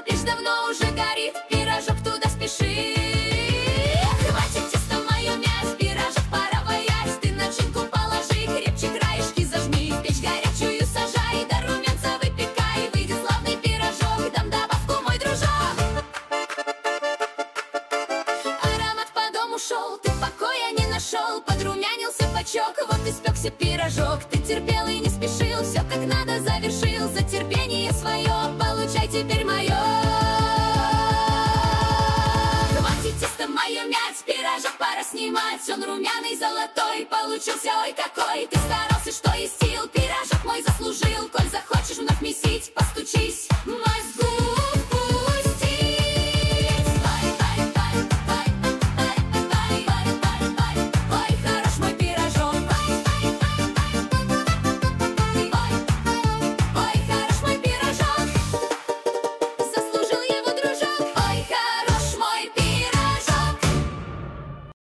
пошел, печь давно уже горит, пирожок туда спеши. Хватит тесто мое мять, пирожок пора ваять. Ты начинку положи, крепче краешки зажми, в печь горячую сажай, до румянца выпекай. Выйдет славный пирожок, дам добавку, мой дружок. Аромат по дому шел, ты покоя не нашел, подрумянился бачок, вот испекся пирожок. Ты терпел и не спешил, все как надо завершил, за терпение свое получай теперь мое. Хватит тесто мое мять, пирожок пора снимать, он румяный золотой получился, ой какой. Ты старался, что есть сил, пирожок мой заслужил, коль захочешь вновь месить.